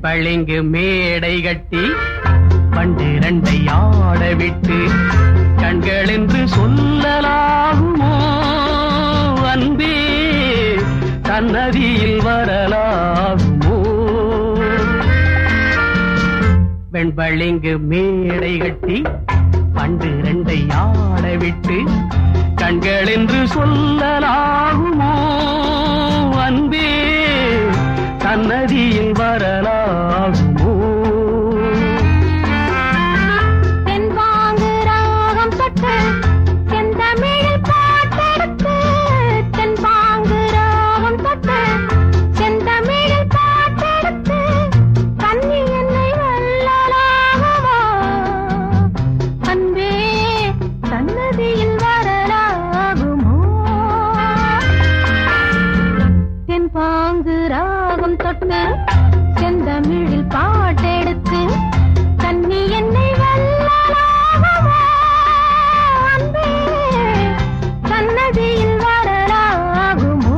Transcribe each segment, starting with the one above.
வெண்பளிங்கு மேடை கட்டி பண்டிரண்டை ஆட விட்டு கண்கள் என்று சொல்லலாகுமோ அன்பே தன்னதியில் வரலாகுமோ வெண்பளிங்கு மேடை கட்டி பண்டிரண்டை ஆட விட்டு கண்கள் என்று சொல்லலாகுமோ அன்பே தன்னதியில் வரலாகுமோ தென்பாங்கு ராகம் தொட்டு செந்தமிழில் பாட்டெடுத்து தென்பாங்கு ராகம் தொட்டு செந்தமிழில் பாட்டெடுத்து கண்ணி என்னை வல்லலாகுமோ அன்பே தன்னதியில் வரலாகுமோ தென்பாங்கு ராகம் தொட்டு செந்தமிழில் பாட்டெடுத்து கண்ணி என்னை வல்லலாகுமோ அன்பே தன்னதியில் வரலாகுமோ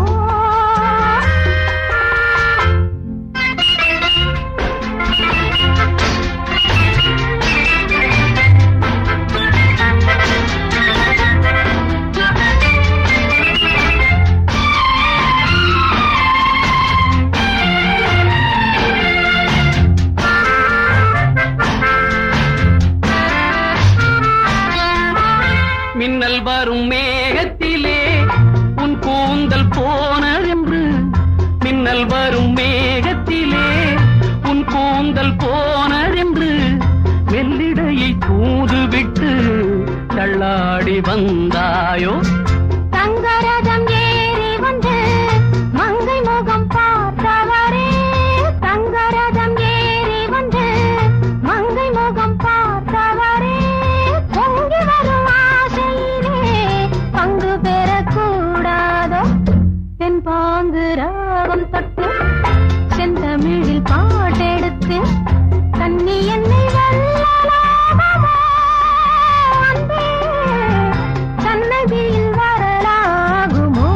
மின்னல் வரும் மேகத்திலே உன் கூந்தல் போனதென்று மின்னல் வரும் மேகத்திலே உன் கூந்தல் போனதென்று வெள்ளிடையை தூதுவிட்டு தள்ளாடி வந்தாயோ தங்கரதம் ஏறி வந்து மங்கை முகம் பார்த்தவரே தங்கரதம் ஏறி வந்து மங்கை முகம் பார்த்தவரே பொங்கி வரும் ஆசையிலே பங்கு பெறக்கூடாதோ தென்பாங்கு ராகம் தொட்டு செந்தமிழில் பாட்டெடுத்து கண்ணி என்னை வல்லலாகுமோ அன்பே சன்னதியில் வரலாகுமோ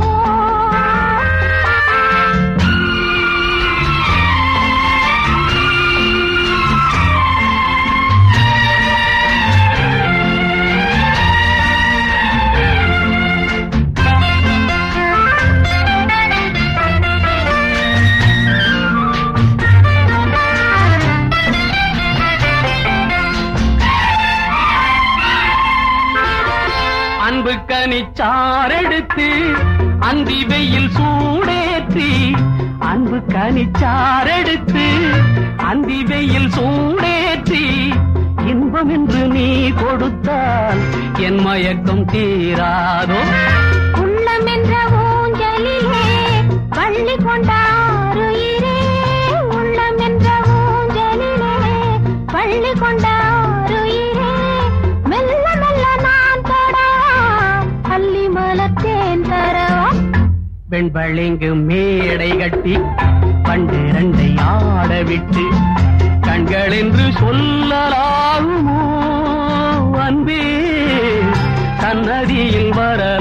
அன்பு கனிச்சாரெடுத்து அந்தி வெயில் சூடேற்றி அன்பு கனிச்சாரெடுத்து அந்தி வெயில் சூடேற்றி இன்பம் என்று நீ கொடுத்தால் என் மயக்கம் தீராதோ உள்ளம் என்ற ஊஞ்சலிலே பள்ளி கொண்டாருயிரே உள்ளம் என்ற ஊஞ்சலிலே பள்ளி கொண்டாருயிரே மெல்ல மெல்ல நான் தொடா அள்ளி மலத்தேன் தரவா வெண்பளிங்கு மேடை கட்டி பண்டிரண்டை ஆட விட்டு கண்கள் என்று சொல்லலாகுமோ அன்பே தன்னதியில் வர